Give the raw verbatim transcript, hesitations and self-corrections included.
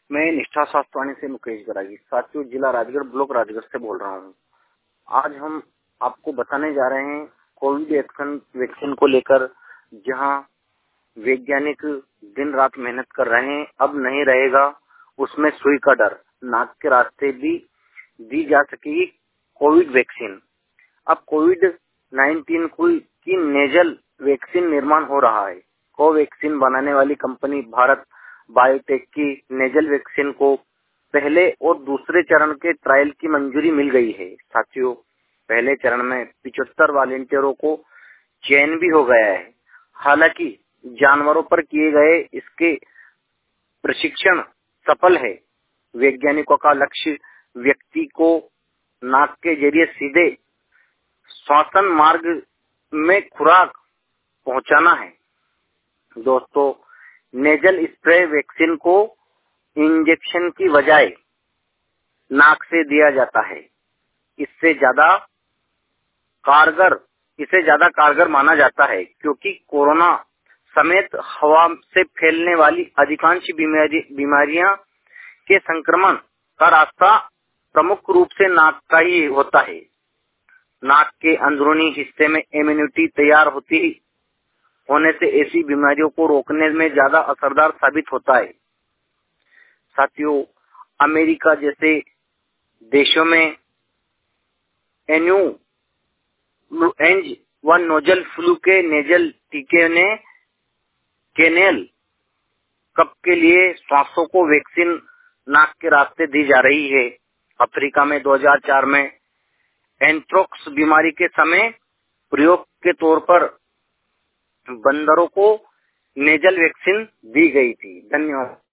मैं निष्ठा स्वास्थ्यवाणी से मुकेश गरागी, साथियों जिला राजगढ़, ब्लॉक राजगढ़ से बोल रहा हूँ। आज हम आपको बताने जा रहे हैं कोविड वैक्सीन को लेकर, जहां वैज्ञानिक दिन रात मेहनत कर रहे हैं। अब नहीं रहेगा उसमें सुई का डर, नाक के रास्ते भी दी जा सकेगी कोविड वैक्सीन। अब कोविड नाइन्टीन की नेजल वैक्सीन निर्माण हो रहा है। कोवैक्सीन बनाने वाली कंपनी भारत बायोटेक की नेजल वैक्सीन को पहले और दूसरे चरण के ट्रायल की मंजूरी मिल गई है। साथियों, पहले चरण में पिछहत्तर वॉलंटियरों को चयन भी हो गया है। हालांकि जानवरों पर किए गए इसके प्रशिक्षण सफल है। वैज्ञानिकों का लक्ष्य व्यक्ति को नाक के जरिए सीधे श्वसन मार्ग में खुराक पहुंचाना है। दोस्तों, नेजल स्प्रे वैक्सीन को इंजेक्शन की बजाय नाक से दिया जाता है। इससे ज्यादा कारगर इसे ज्यादा कारगर माना जाता है, क्योंकि कोरोना समेत हवा से फैलने वाली अधिकांश बीमारी बीमारियां के संक्रमण का रास्ता प्रमुख रूप से नाक का ही होता है। नाक के अंदरूनी हिस्से में इम्यूनिटी तैयार होती होने से ऐसी बीमारियों को रोकने में ज्यादा असरदार साबित होता है। साथियों, अमेरिका जैसे देशों में एन्यू एंज वन नोजल फ्लू के नेजल टीके ने केनेल कप के लिए सांसों को वैक्सीन नाक के रास्ते दी जा रही है। अफ्रीका में दो हज़ार चार में एंथ्रेक्स बीमारी के समय प्रयोग के तौर पर बंदरों को नेजल वैक्सीन दी गई थी। धन्यवाद।